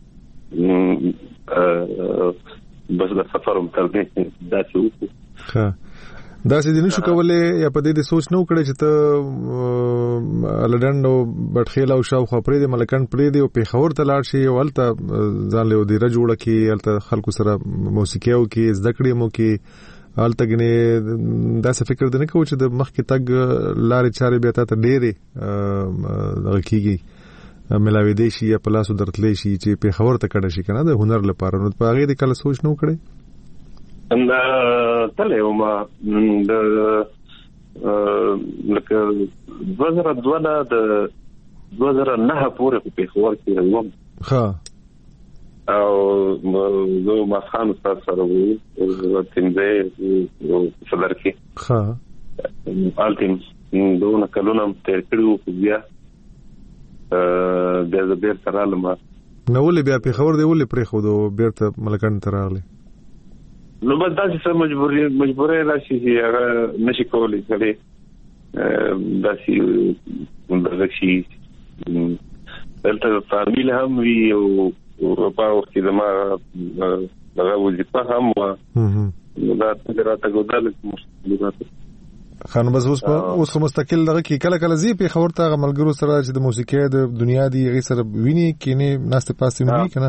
بس د سفر متل دی دا چې ها دا چې دنه شو کولای یا په دې سوچ نو کړی چې ته لډن او بټخیل او شاو خو پرې د ملکن پرې دی او په خور ته لاړ شي او الته ځان له ودیره جوړه کی الته خلکو سره موسیقي او کې زده کړې مو کې الته غني دا څه فکر دنه کوي چې د مخ کې تګ لارې چارې به ته ډېرې دغه کیږي ملاوي دي شي یا پلاسو درتلې شي چې په خبر ته کړه شي کنه د هنر لپاره نو په هغه د کله سوچ نو کړی ان تله ما د لکه 2009 پورې په خبر کې وم ها او نو ما خان سره وو تنځه صدر کې ها التیم دوه کلونه تیر کړو بیا د زبیر ترالم نو ولې بیا په خبر دی ولې پرې خو دو بیرته ملکان تراله نو بس دا چې مجبورې راشي چې هغه نشي کولای کله داسي دغه شي دلته فامیل هم وی او په وخت کې ما دغه وظیفه هم و دا راته ګودل مشکلات خان بس اوس مستقل دغه کې کله کله زی په خبر ته ملګرو سره چې د موسیقي د دنیا دی غي سره ویني کینه ناست پاسې ویني کنه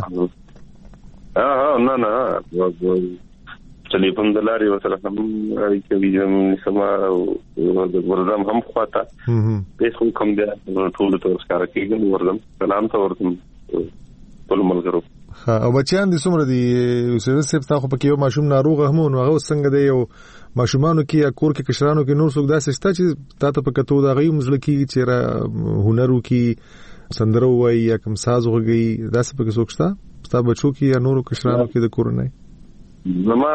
نه ټلیفون دلاري وسره هم کوي سما او ورزم هم خواته پیسې کوم بیا ټول ته ښکار کېږي ورزم سلام ته ورته ټول ملګرو او بچیان دي څومره دي یوسف صاحب تاسو په کې یو ماشوم ناروغ هم نو هغه څنګه دی یو ماشومانو کې یا کور کې کشرانو کې نور څوک داسې شته چې تاسو په کتو دا غي مزل کې چې هنرو کې سندره وایي یا کوم ساز وغږي داسې پکې څوک شته ستا بچو کې یا نورو کشرانو کې د کورنۍ؟ ما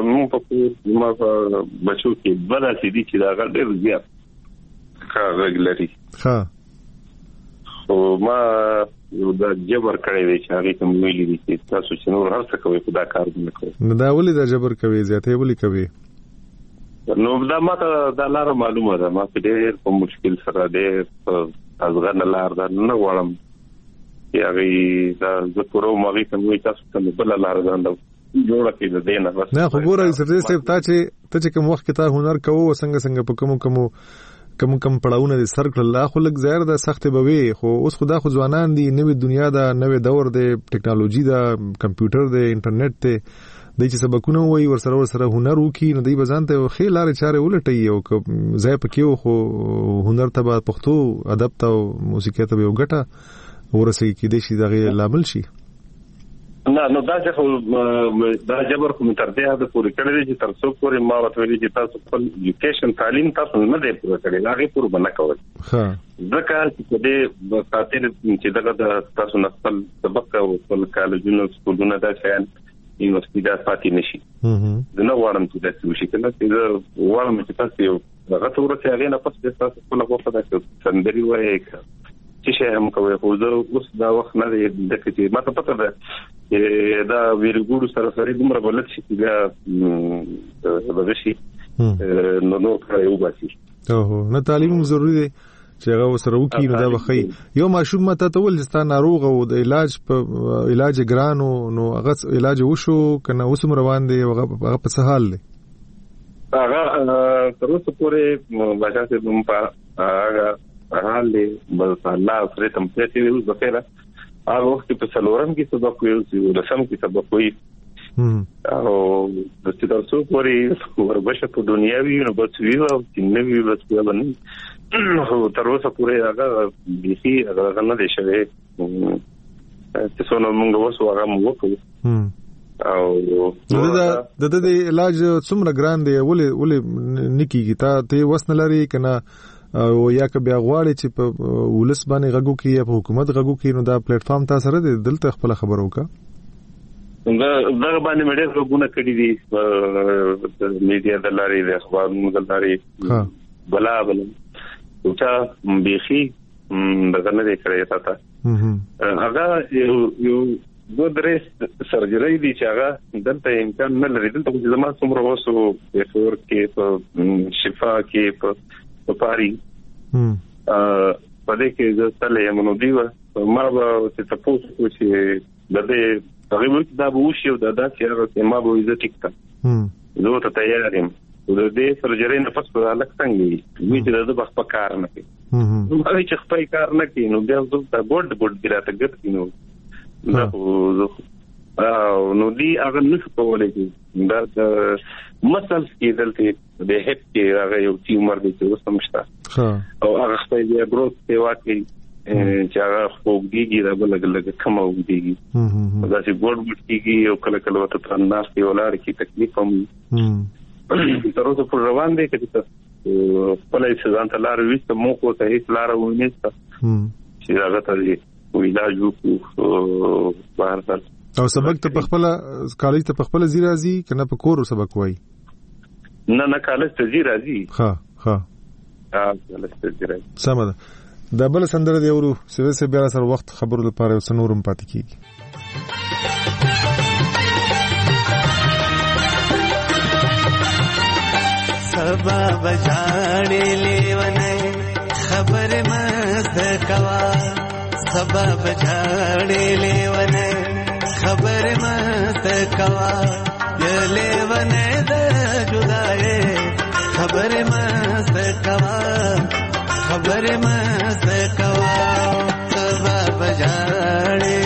په بچو کې بل سي دي چې دا ډېر زیات غږ لري. ها خو ما یو دا جبر کړی دی چې هغه ته ویلي دي چې تاسو چې نور هر څه کوي خدا کار نه کوي. نو دا ولې دا جبر کوي زیاتې ولې کوي؟ نو دا ما ته دا لار معلومه ده. ما په ډېر په مشکل سره ډېر ازغن لار ده نه غواړم چې هغه دا ذکر او ماوي کوي تاسو ته بل لار ده جوړه کې ده نه بس نه خو ګورای سره ته چې کوم وخت کې تا هنر کوو څنګه په کوم پړاوونه دي سر کړل خو لږ ظاهر ده سخت به وي خو اوس خدا خو ځوانان دي نوې دنیا ده نوې دور ده ټیکنالوژي ده کمپیوټر ده انټرنیټ ده د چې سبقونه وای ورسره هنر وکي نه دی بزانته خې لارې چارې ولټي او ځای پکې خو هنر ته په پښتو ادب ته موسیقي ته یو ګټه ورسېږي کې د شي دغه لامل شي. نه نو دا چې دا جبر کوم تر دې حد پورې کړی چې تر څو پورې ما وتویل چې تاسو خپل ایجوکیشن تعلیم تاسو نه دی پوره کړی هغه پوره بنه کوي. ها ځکه چې دې خاطر چې دغه تاسو نه خپل سبق او خپل کالجونو سکولونه دا شیان یونیورسيټي دا پاتې نشي. نه غواړم چې دا شي کنه چې غواړم چې تاسو یو هغه ورته هغه نه پس تاسو خپل غوښتنه کوي سندري وایي چې هم کوي خو زه اوس دا وخت نه دی د کې ما ته پته ده دا ویرګورو سره دومره بلد شي چې دا شي نو کړی وباسي. اوه نه تعلیم ضروری دی چې هغه سره وکړي نو دا بخي یو ماشوم ماته ته ول ځتا ناروغ او د علاج ګرانو نو هغه علاج وشو کنه اوس روان دی هغه په څه حال دی؟ هغه تر اوسه پورې بچا ته کوم په هغه حال دی بل الله سره تم پېټي وي بخیره هغه وخت په سلورم کې سبق ویل چې رسم کې سبق وی او د ستاسو پورې وربشه په دنیا وی نو بس وی او چې نوی بس باندې تر اوسه پورې هغه بيخي هغه نه دی شوی چې څونه موږ وسو هغه موږ او د علاج څومره ګران دی ولې نکیږي ته وسن لري کنه او یا که بیا غواړي چې په ولس باندې غږو کې یا په حکومت غږو کې نو دا پلیټ فارم تاسو سره دلته خپل خبرو وکړه. دا باندې مې ډېر غوونه کړی دي میډیا د لارې د اخبارونو د لارې بلا اوچا بيخي دغه نه کړی تا هغه یو دو درې سرجري دي چې هغه دلته امکان نه لري دلته چې زما څومره وسو په فور کې په شفا کې په پاری په دې کې د تلې منو دیوه ما به چې تاسو چې د دې تقریبا دا بوشي او دا چې هغه ما به عزت ټیکته زه ته تیار یم د دې سرجري نه پس په الګ څنګه وي چې د بخ په کار نه کوي نو چې خپل کار نه کوي نو بیا زه ته ګډ ګراته ګټ نو نو دی هغه نشو کولای چې دا مسل کې دلته د هپ کې هغه یو ټیمر دی چې وسمشته او هغه خپل دی بروت ته واکې چې هغه خوږیږي دا بلګ کم اوږدیږي دا چې ګډ کېږي او کله وته تر ناس دی ولار کې تکلیف هم تر اوسه پر روان دی چې خپل ځان ته لار وېست مو کو ته هیڅ لار ونیسته چې هغه ته علاج وکړو بهر تر او سبق ته خپل کالج ته خپل زی راځي کنه په کور سبق وای نه کالج ته زی راځي ها کالج ته زی راځي سمه ده د بل سندره دی ورو سوي بیا سره وخت خبرو لپاره وسنورم پاتې کیږي سبا بجاړې لیونه خبر مست کوا سبا بجاړې لیونه خبر مست کوا یله ونه د جدای خبر مست کوا خبر مست کوا سبا بجاړې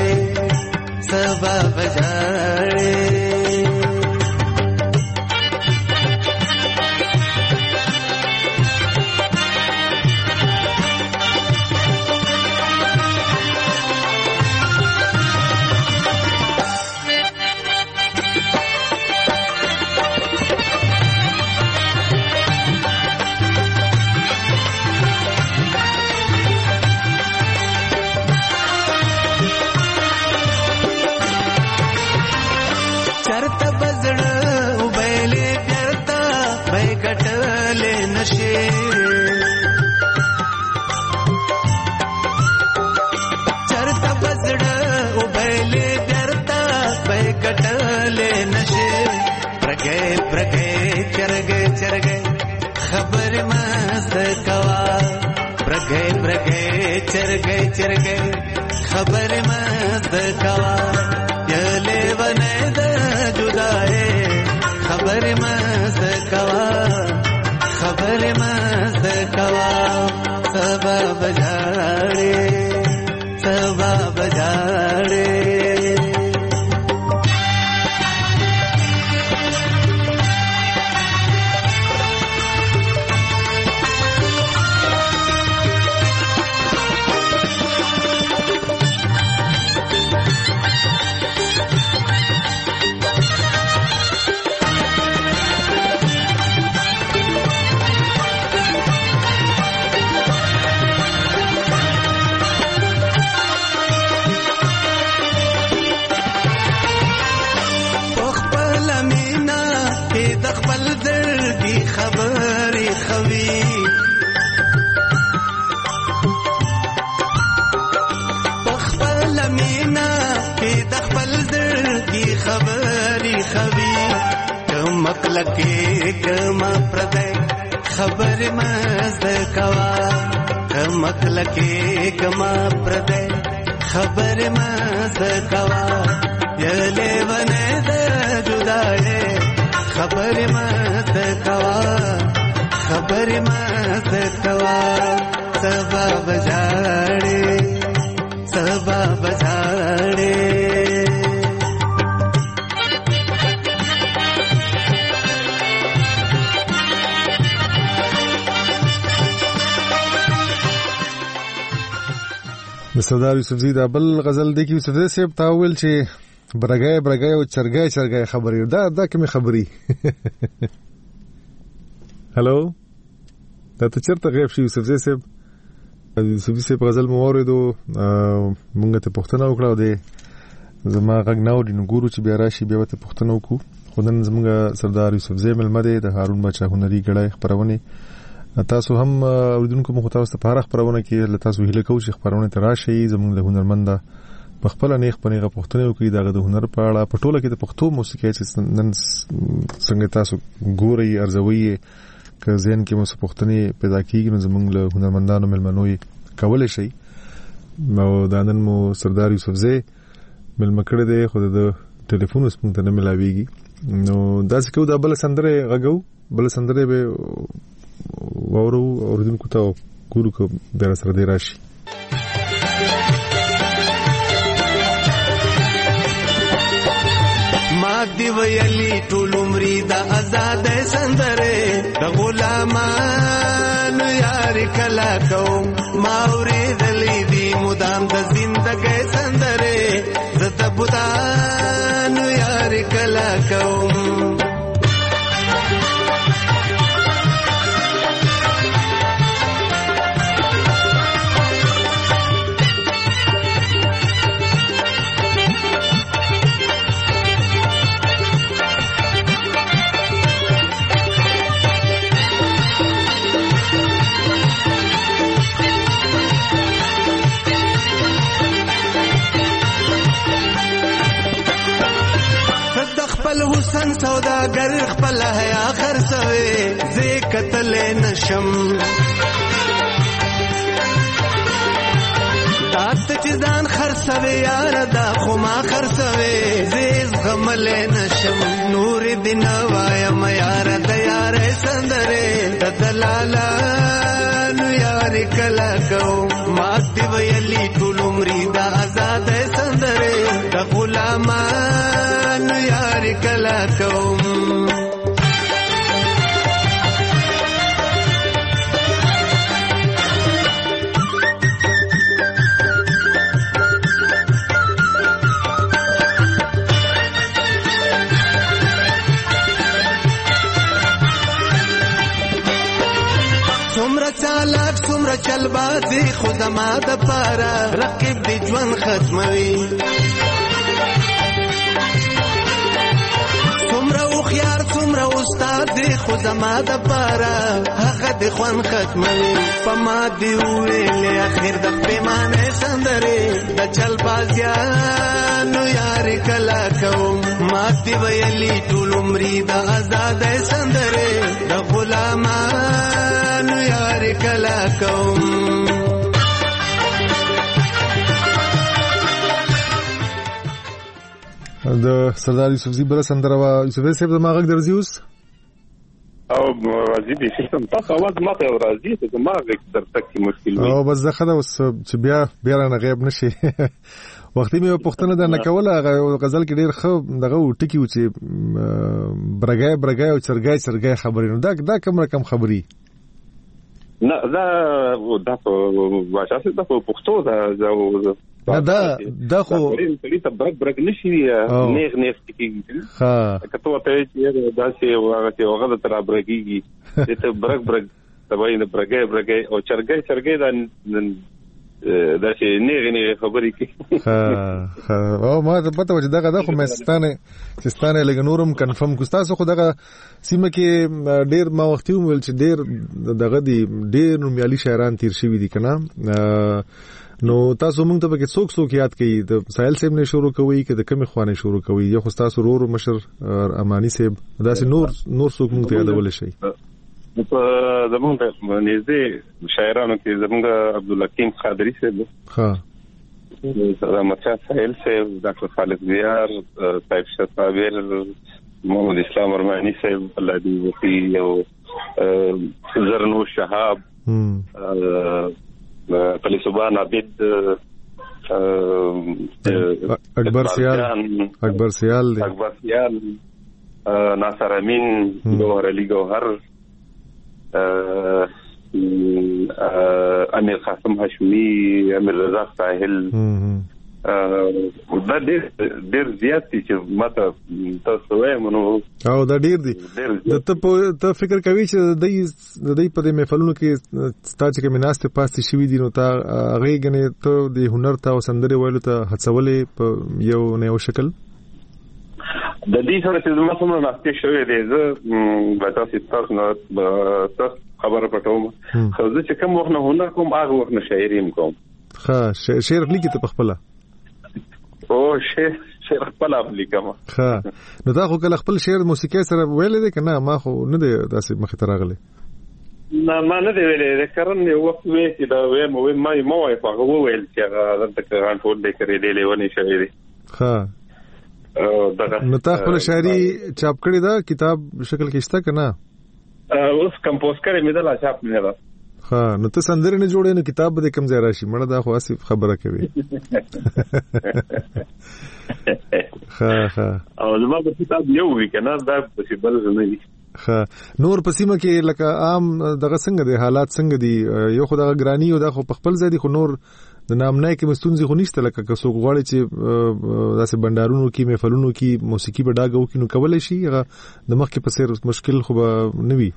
نشي چرته بزړه او بیلې درتا به کټلې نشي برګې برګې چرګې چرګې خبر مست کوا برګې برګې چرګې چرګې خبر مست کوا یلې ونه د جدای خبر مست کوا خبر مست کوا سبب جاړې سبب جاړې خبري خوي خپل مینا کې د خپل دل کی خبري خوي کوم کلکه کوم پردې خبر مست کوا کوم کلکه کوم پردې خبر مست کوا یلې ونه د جدای خبر مست کوا خبر مست کوا سبب جاړې سبب جاړې د سردار یوسفزي د بل غزل دی کې یوسفزي صاحب تاول چې برګای برګای او چرګای چرګای خبرې دا کومه خبرې هالو دا ته چرته غیب شي یوسفزي صاحب یوسفزي صاحب غزل موریدو مونږ ته پوښتنه وکړه د زما غږ نو د نګورو چې بیا راشي بیا ته پوښتنه وکړو خدای زموږ سردار یوسفزي ملمده د هارون بچا هنري غړای خبرونه تاسو هم اوریدونکو مخ تاسو ته پاره خبرونه کې تاسو هیله کوئ چې خبرونه ته راشي زموږ له هنرمنده په خپل نیخ پنیغه پښتنه وکړي دغه د هنر په اړه په ټوله کې د پښتو موسیقي چې نن څنګه تاسو ګوري ارزوي که ځین کې مو پښتني پیدا کیږي نو زموږ له هنرمندانو ملمنوي کولای شي نو دا نن مو سردار یوسفزي ملمکړه دی خو د ټلیفون وسپم ته نه ملاويږي نو دا څه کو دا بل سندره غږو بل سندره به وورو اوریدونکو ته ګورو کو بیا سره دی راشي ما دی ویلی ټول عمرې د آزاد سندره د غلامان یار کلا کوم ما اورېدلې دی مدام د زندګۍ سندره د بوتان یار کلا کوم حسن سوداگر خپل حیا خرڅوي زه قتل نشم تاسو چې ځان خرڅوي یار دا خو ما خرڅوي زه غمل نشم نور دین وایم یار د یار سندره دلالا نو یار کلا کو ما دی ویلی ټول عمرې د آزاد سندره د غلامان یار کلا کوم څومره چالاک څومره چلبازي خود ما د پاره رقیب دی ژوند ختموي څومره خيار څومره استاد خو زما د پاره هغه د خوان ختموي پما دی ویلې اخر د پیمانه سندره د چل بازیانو یار کلا کوم ما دی ویلې ټول عمرې د آزاد سندره د غلامانو یار کلا کوم. د سردار یوسفزي بل سندره یوسفزي صاحب د ماغ درځي اوس او راځي به سیستم تاسو اواز ماته راځي ته ماغ در تک مشکل وي او بس زخه اوس چې بیا نه غیب نشي وختي مې پښتنه د نکوله غزل کې ډیر خو دغه ټکی و چې برګای او چرګای خبرې نو دا کوم رقم خبري نه دا واشه د پښتو دا خو ته برګ نشي نیغ کیږي ها کته ته چې دا چې هغه تر برګيږي ته برګ تبای نه برګای او چرګای دا چې نیغ خبرې کوي او ما ته پته و چې دغه خو مستانه لګنورم کنفرم کو تاسو خو دغه سیمه کې ډیر ما وختي ویل چې ډیر نومیالي شاعران تیر شوي دي کنه نو تاسو موږ ته پکې څوک یاد کړي د ساحل صاحب نه شروع کوي که د کمی خوانه شروع کوي یو خو تاسو رور مشر امانی صاحب داسې نور څوک موږ ته یادول شي په زمونږ نږدې شاعرانو کې زمونږ عبدالحکیم قادری صاحب ها مچا ساحل صاحب ډاکټر خالد زیار طیب شاه صابر محمد اسلام ارمانی صاحب الله دې وفي او زرنور شهاب قلی سبحان عبد اکبر سیال ناصر امین گوهر علی گوهر امیر قاسم هاشمی امیر رضا ساحل دا ډیر زیات دي چې ماته تاسو وایم نو او دا ډیر دي ته فکر کوي چې د دې په محفلونو کې ستاسو کې مناسته پاتې شوی دي نو تا هغه غنې ته د هنر ته او سندره ویلو ته هڅولې په یو شکل د دې سره چې زما څومره ناشته شوې ده زه به تاسو خبره پټوم خو زه چې کوم وخت نه هنر کوم هغه وخت نه شاعري کوم ها شعر لیکي ته خپل او شعر خپل لیکم ها نو دا خو کله خپل شعر موسیقي سره ویل دي کنه ما خو نه دی داسې مخ ته راغلی نه ما نه دی ویلې کارن یو وخت وې چې دا ما وای په هغه ویل چې هغه د کارن ټول دې کړې دی لیونی شوی دی ها نو تا خپل شاعري چاپ کړی دا کتاب شکل کې شته کنه اوس کمپوز کړی مې دا چاپ نه دا ها نو ته سندره نه جوړې نو کتاب به کم ځای راشي مړه دا خو اسی خبره کوي ها او زما په کتاب یو وی کنه دا پوسیبل نه وي ها نور پسیمه کې لکه عام دغه څنګه دي حالات څنګه دي یو خو دغه ګرانی او دا خو خپل ځای دي خو نور د نامنای کې مستونزي خو نشته لکه که څوک غواړي چې داسې بندارونو کې محفلونو کې موسیقي به ډاګو کې نو کولای شي هغه د مخ کې پسیر مشکل خو به نه وي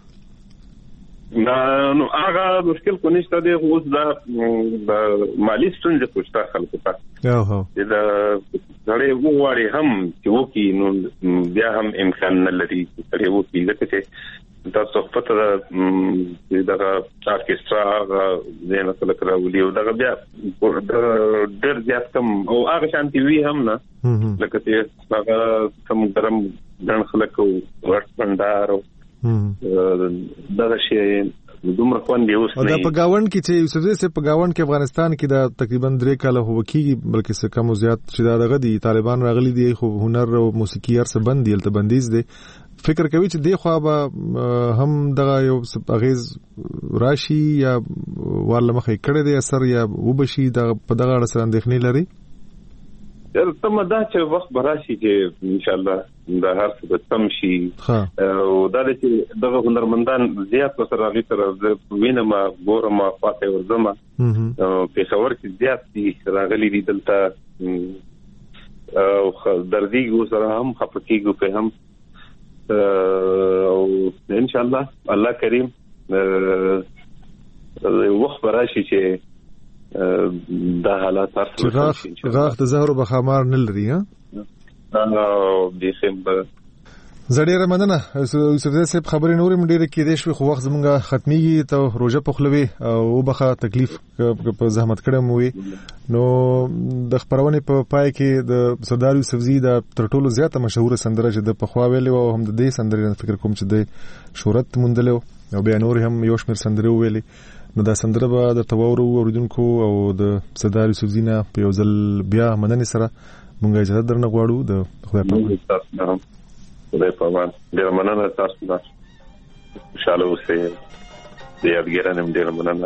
نو هغه مشکل کو نشته دی اوس دا مالی ستونزې پوښتنه خلکو ته دا غړي وواړي هم چې وکی نو بیا هم امکان نه لري چې وکی ځکه چې دا صحبت دا ارکسترا زینه کله راولي او دا بیا ډېر زیات کم او هغه شانتي وی هم نه لکه چې هغه کم درم ځان خلکو ورت بندارو دا شی دومره خوان دی اوس نه دا په گاوند کې چې یوسفزي سه په گاوند کې افغانستان کې دا تقریبا 3 کاله هو کېږي بلکې څه کم زیات چې دا دغه دي طالبان راغلي دي خو هنر او موسیقي هر څه بند دي الته بندیز دي فکر کوي چې دی خو به هم دغه یو اغیز راشي یا ورله مخې کړي دي اثر یا وبشي د په دغه سره اندېښنې لري تم دا چې وخت براشي چې ان شاء الله دا هر څه تم شي او دا چې دغه هنرمندان زیات سره غي تر وینم ګورم فاتح ورزما په خبر کې زیات دي راغلي دي دلته او دردیګو سره هم خپکیګو په هم او ان شاء الله الله کریم وخت براشي چې دا حالات غاخ د زهر او بخمار نه لري ها او د خیم زړې رمضان یوسف زاده صاحب خبرې نورې منډې کې دې شو خو وخت زمونږه ختميږي ته روزه پخلوي او بخه تکلیف په زحمت کړم وي نو د خبرونه په پای کې د سردار یوسف زاده تر ټولو زیاته مشهور سندره چې د پخوا ویلې او هم د دې سندرې فکر کوم چې د شهرت مندلو او بیا نور هم یو شمېر سندرې ویلې نو دا سندره به د توورو اوریدونکو او د سردار یوسف زاده په یو ځل بیا مننه سره مونږه اجازه درنه غواړو د خدای په خدای په امان ډیر مننه تاسو ته خوشاله اوسئ د یادګارانم ډیر مننه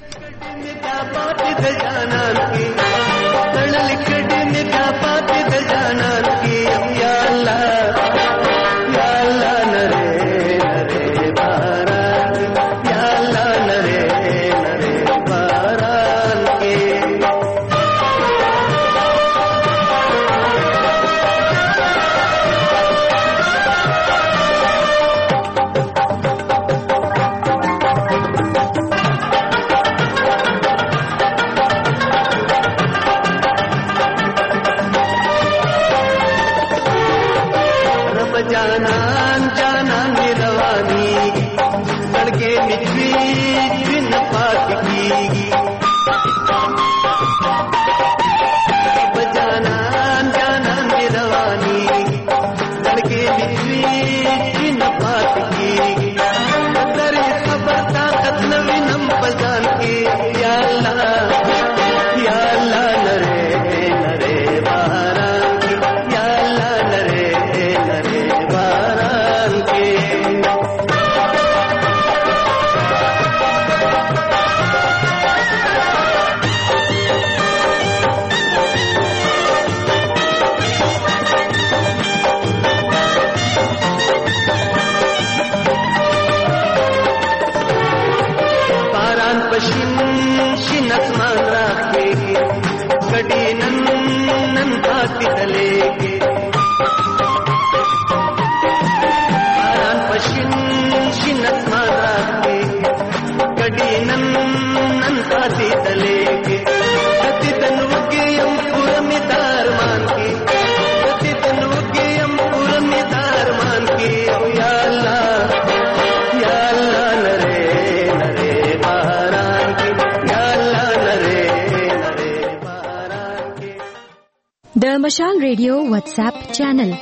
د مشال ریډیو واتس اپ چینل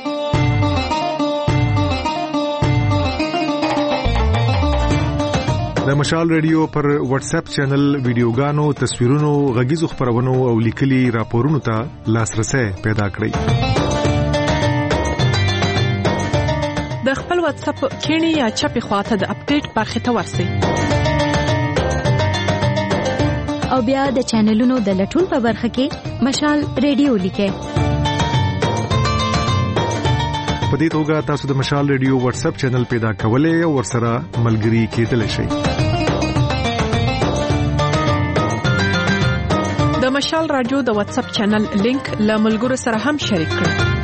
د مشال ریډیو پر واتس اپ چینل ویډیوګانو تصویرونو غږیزو خبرونو او لیکلي راپورونو ته لاسرسي پیدا کړئ د خپل واتس اپ کینی یا چپی خواته د اپډیټ برخه ته ورسئ او بیا د چینلونو د لټون په برخه کې مشال ریډیو لیکئ په دې توګه تاسو د مشال ریډیو واتس اپ چینل پیدا کولای او ورسره ملګري کېدلی شئ د مشال رادیو د واتس اپ چینل لینک له ملګرو سره هم شریک کړئ